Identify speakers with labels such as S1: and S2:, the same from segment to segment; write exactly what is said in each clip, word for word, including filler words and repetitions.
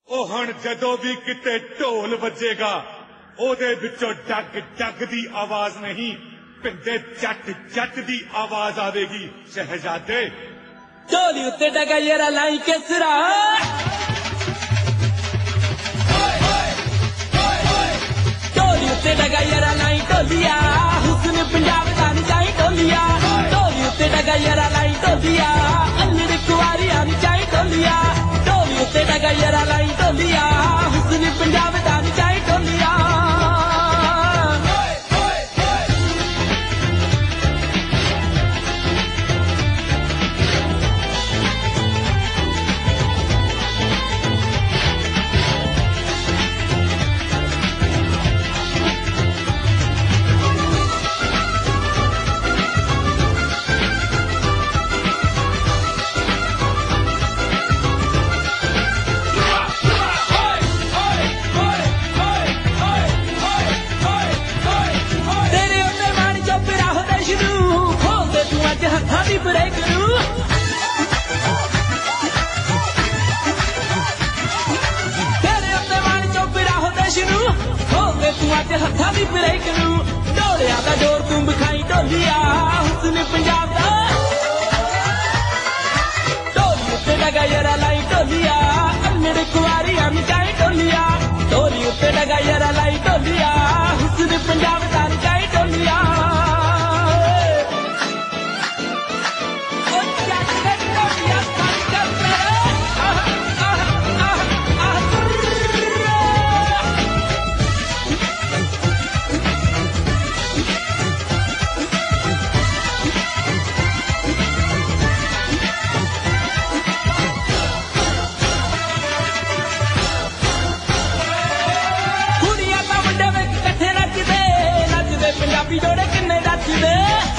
S1: ਉਹ ਹੁਣ ਜਦੋਂ ਵੀ ਕਿਤੇ ਢੋਲ ਵੱਜੇਗਾ ਉਹਦੇ ਵਿੱਚੋਂ ਡੱਗ ਡੱਗ ਦੀ ਆਵਾਜ਼ ਨਹੀਂ ਪਿੰਡੇ ਜੱਟ ਜੱਟ ਦੀ ਆਵਾਜ਼ ਆਵੇਗੀ ਸ਼ਹਿਜ਼ਾਦੇ
S2: ਢੋਲੀ ਉੱਤੇ ਡਗਾ ਯਾਰਾ ਲਾਈ ਕਿਸਰਾ ਢੋਲੀ ਉੱਤੇ ਡਗਾ ਯਾਰਾ ਲਾਈ ਢੋਲੀਆ ਹੁਸਨ ਪੰਜਾਬ ਦਾ ਨੀ ਚਾਹੀ ਢੋਲੀਆ ਢੋਲੀ ਉੱਤੇ ਡਗਾ ਯਾਰਾ ਲਾਈ ਢੋਲੀਆ ਅੰਨੜ ਕੁਵਾਰੀਆਂ ਨੀ ਚਾਹੀ ਢੋਲੀਆ ਢੋਲੀ ਉੱਤੇ ਡਗਾ ਯਾਰਾ ਲਾਈ ਢੋਲੀਆ ਹੁਸਨ ਪੰਜਾਬ ਦਾ ਨੀ ਚਾਹੀ ਢੋਲੀਆ ਹੱਥਾਂ ਦੀ ਬ੍ਰੇਕ ਨੂੰ ਤੇਰੇ ਉੱਤੇ ਮਾਣ ਚੋਪੜਾ ਹੋ ਦੇਸ਼ ਨੂੰ ਹੋਵੇ ਤੂੰ ਅੱਜ ਹੱਥਾਂ ਦੀ ਬ੍ਰੇਕ ਨੂੰ ਢੋਲਿਆਂ ਦਾ ਜ਼ੋਰ ਤੂੰ ਵਿਖਾਈ ਢੋਲੀਆ ਹੁਸਨ ਪੰਜਾਬ ਦਾ ਢੋਲੀ ਉੱਤੇ ਡਗਾ ਯਾਰਾ ਲਾਈ ਢੋਲੀਆ ਅੰਨੜ ਕੁਵਾਰੀਆਂ ਮਿਟਾਈ ਢੋਲੀਆ ਢੋਲੀ ਉੱਤੇ ਡਗਾ ਯਾਰਾ ਲਾਈ ਢੋਲੀਆ ਹੁਸਨ ਪੰਜਾਬ ਦਾ ਮਿਟਾਈ ਢੋਲੀਆ ਪੰਜਾਬੀ ਜੋੜੇ ਕਿੰਨੇ ਨੱਚਦੇ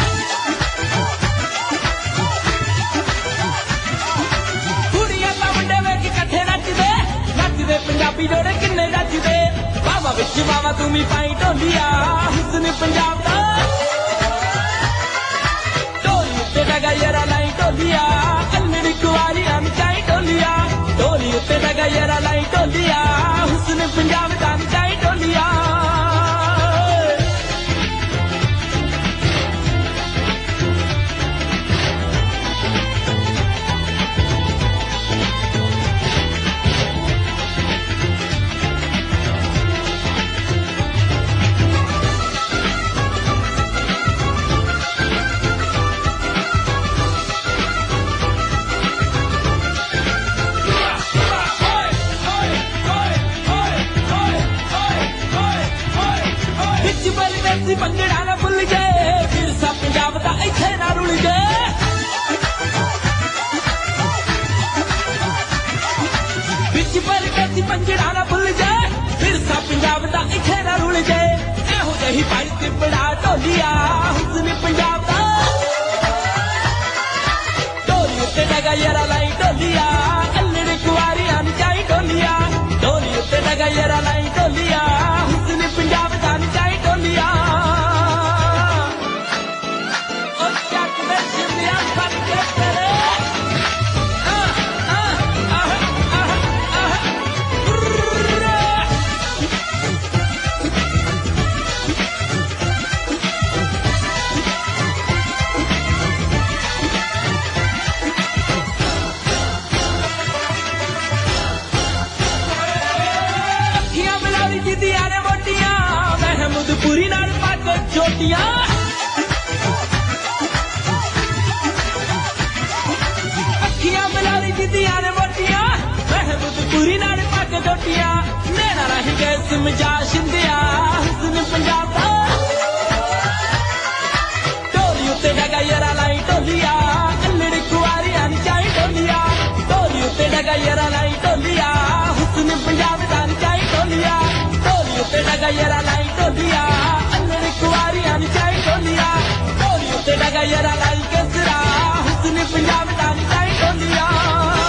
S2: ਕੁੜੀਆਂ ਤਾਂ ਮੁੰਡੇ ਵੇਖ ਇਕੱਠੇ ਨੱਚਦੇ ਨੱਚਦੇ ਪੰਜਾਬੀ ਜੋੜੇ ਕਿੰਨੇ ਨੱਚਦੇ ਬਾਵਾ ਵਿੱਚ ਬਾਵਾ ਤੂੰ ਵੀ ਪਾਈ ਢੋਲੀਆ ਹੁਸਨ ਪੰਜਾਬ ਦਾ ਢੋਲੀ ਉੱਤੇ ਡਗਾ ਯਾਰਾ ਲਾਈ ਢੋਲੀਆ ਅੰਨੜ ਕੁਵਾਰੀਆਂ ਮਿਟਾਈ ਢੋਲੀਆ ਢੋਲੀ ਉੱਤੇ ਡਗਾ ਯਾਰਾ ਲਾਈ ਢੋਲੀਆ ਹੁਸਨ ਪੰਜਾਬ ਦਾ ਮਿਟਾਈ ਢੋਲੀਆ ਭੰਗੜਾ ਨਾ ਭੁੱਲ ਗਏ ਵਿਰਸਾ ਪੰਜਾਬ ਦਾ ਇੱਥੇ ਨਾ ਰੁਲ ਗਏ ਵਿੱਚ ਪਰ ਕੇ ਭੰਗੜਾ ਨਾ ਭੁੱਲ ਗਏ ਵਿਰਸਾ ਪੰਜਾਬ ਦਾ ਇੱਥੇ ਨਾ ਰੁਲ ਗਏ ਇਹੋ ਜਿਹੀ ਪਾਈ ਤੇ ਬੜਾ ਢੋਲੀਆ ਹੁਸਨ ਪੰਜਾਬ ਦਾ ਢੋਲੀ ਉੱਤੇ ਡਗਾ ਯਾਰਾ ਲਾਈ ਢੋਲੀਆ ਅੰਨੜ ਕੁਵਾਰੀਆਂ ਨੀ ਚਾਹੀ ਢੋਲੀਆ ਢੋਲੀ ਉੱਤੇ ਡਗਾ ਯਾਰਾ ਲਾਈ ਢੋਲੀਆ ਹੁਸਨ ਪੰਜਾਬ ਦਾ ਨੀ ਚਾਹੀ ਢੋਲੀਆ ਜਿੱਦੀਆਂ ਨੇ ਮੋਟੀਆਂ ਮਹਿਮੂਦਪੁਰੀ ਨਾਲ ਪੱਗ ਛੋਟੀਆਂ ਅੱਖੀਆਂ ਬਲਾਲੀ ਜਿੱਦੀਆਂ ਨੇ ਮੋਟੀਆਂ ਮਹਿਮੂਦਪੁਰੀ ਨਾਲ ਪੱਗ ਛੋਟੀਆਂ ਨੈਣਾ ਰਾਹੀਂ ਗਏ ਸਮਝਾ ਸ਼ਿੰਦਿਆ ਹੁਸਨ ਪੰਜਾਬ ਦਾ ਢੋਲੀ ਉੱਤੇ ਡਗਾ ਯਾਰਾ ਲਾਈ ਢੋਲੀਆ ਅੰਨੜ ਕੁਵਾਰੀਆਂ ਨੀ ਚਾਹੀ ਢੋਲੀਆ ਢੋਲੀ ਉੱਤੇ ਡਗਾ ਯਾਰਾ ਲਾਈ ਢੋਲੀਆ ਹੁਸਨ ਪੰਜਾਬ ਦਾ ਨੀ ਚਾਹੀ ਢੋਲੀਆ ਢੋਲੀ ਉੱਤੇ ਡਗਾ ਯਾਰਾ ਲਾਈ ਢੋਲੀਆ ਅੰਨੜ ਕੁਵਾਰੀਆਂ ਨੀ ਚਾਹੀ ਢੋਲੀਆ ਢੋਲੀ ਉੱਤੇ ਡਗਾ ਯਾਰਾ ਲਾਈ ਕਿਸਰਾ ਹੁਸਨ ਪੰਜਾਬ ਦਾ ਨੀ ਚਾਹੀ ਢੋਲੀਆ